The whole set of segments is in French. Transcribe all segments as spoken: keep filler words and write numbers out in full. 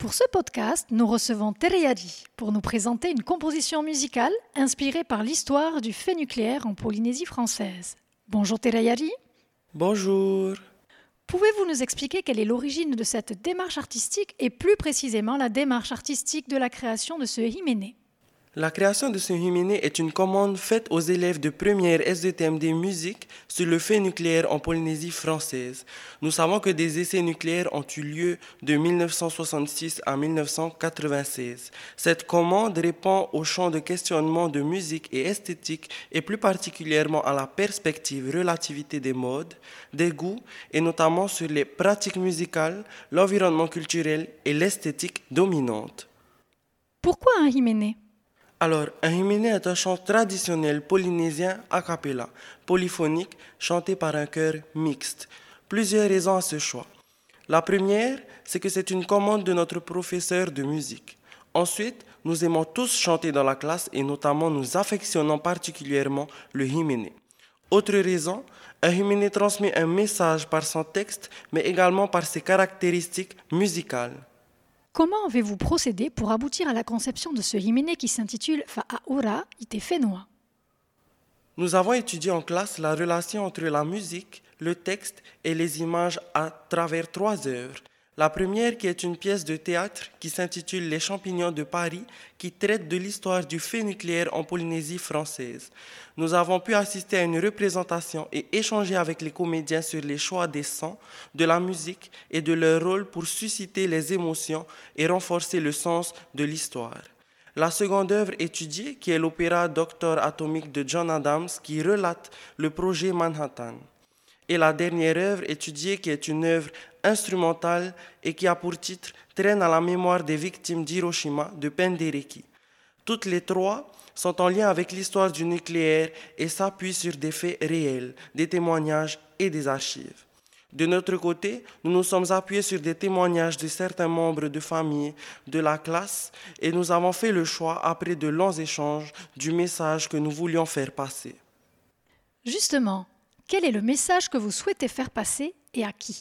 Pour ce podcast, nous recevons Tereyari pour nous présenter une composition musicale inspirée par l'histoire du fait nucléaire en Polynésie française. Bonjour Tereyari. Bonjour. Pouvez-vous nous expliquer quelle est l'origine de cette démarche artistique et plus précisément la démarche artistique de la création de ce himene? La création de ce himene est une commande faite aux élèves de première S D T M D musique sur le fait nucléaire en Polynésie française. Nous savons que des essais nucléaires ont eu lieu de dix-neuf cent soixante-six à dix-neuf cent quatre-vingt-seize. Cette commande répond au champ de questionnement de musique et esthétique et plus particulièrement à la perspective relativité des modes, des goûts et notamment sur les pratiques musicales, l'environnement culturel et l'esthétique dominante. Pourquoi un himene ? Alors, un himene est un chant traditionnel polynésien a cappella, polyphonique, chanté par un chœur mixte. Plusieurs raisons à ce choix. La première, c'est que c'est une commande de notre professeur de musique. Ensuite, nous aimons tous chanter dans la classe et notamment nous affectionnons particulièrement le himene. Autre raison, un himene transmet un message par son texte, mais également par ses caractéristiques musicales. Comment avez-vous procédé pour aboutir à la conception de ce himene qui s'intitule Fa'aura ite Whenua? Nous avons étudié en classe la relation entre la musique, le texte et les images à travers trois œuvres. La première qui est une pièce de théâtre qui s'intitule Les champignons de Paris, qui traite de l'histoire du fait nucléaire en Polynésie française. Nous avons pu assister à une représentation et échanger avec les comédiens sur les choix des sons, de la musique et de leur rôle pour susciter les émotions et renforcer le sens de l'histoire. La seconde œuvre étudiée, qui est l'opéra Docteur atomique de John Adams, qui relate le projet Manhattan. Et la dernière œuvre étudiée, qui est une œuvre instrumentale et qui a pour titre « Traîne à la mémoire des victimes d'Hiroshima » de Penderecki. Toutes les trois sont en lien avec l'histoire du nucléaire et s'appuient sur des faits réels, des témoignages et des archives. De notre côté, nous nous sommes appuyés sur des témoignages de certains membres de famille de la classe et nous avons fait le choix, après de longs échanges, du message que nous voulions faire passer. Justement, quel est le message que vous souhaitez faire passer et à qui ?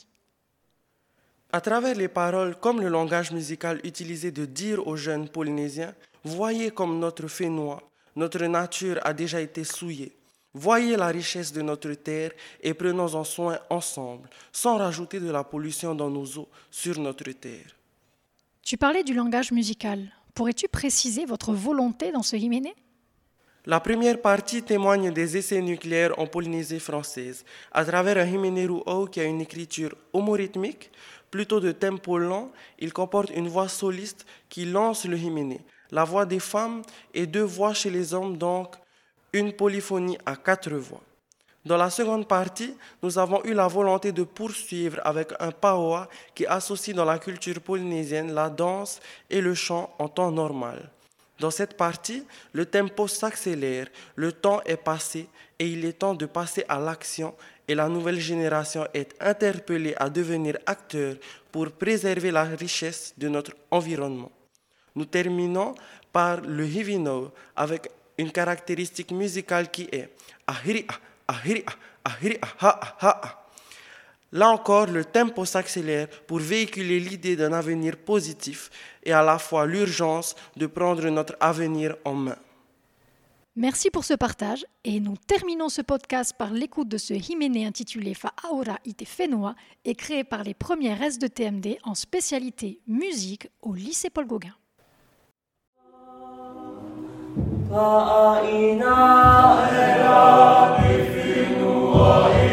À travers les paroles comme le langage musical utilisé de dire aux jeunes Polynésiens, voyez comme notre Whenua, notre nature a déjà été souillée. Voyez la richesse de notre terre et prenons-en soin ensemble, sans rajouter de la pollution dans nos eaux sur notre terre. Tu parlais du langage musical. Pourrais-tu préciser votre volonté dans ce himene ? La première partie témoigne des essais nucléaires en Polynésie française, à travers un himene ru'au qui a une écriture homorythmique, plutôt de tempo lent. Il comporte une voix soliste qui lance le himene, la voix des femmes et deux voix chez les hommes, donc une polyphonie à quatre voix. Dans la seconde partie, nous avons eu la volonté de poursuivre avec un paoa qui associe dans la culture polynésienne la danse et le chant en temps normal. Dans cette partie, le tempo s'accélère, le temps est passé et il est temps de passer à l'action et la nouvelle génération est interpellée à devenir acteur pour préserver la richesse de notre environnement. Nous terminons par le hivino avec une caractéristique musicale qui est ahiri ah ahiri ah ahiri ah ha ha ha. Là encore, le tempo s'accélère pour véhiculer l'idée d'un avenir positif et à la fois l'urgence de prendre notre avenir en main. Merci pour ce partage et nous terminons ce podcast par l'écoute de ce himene intitulé Fa'aura ite Whenua et créé par les premières S D T M D en spécialité musique au lycée Paul Gauguin. Pa'aina era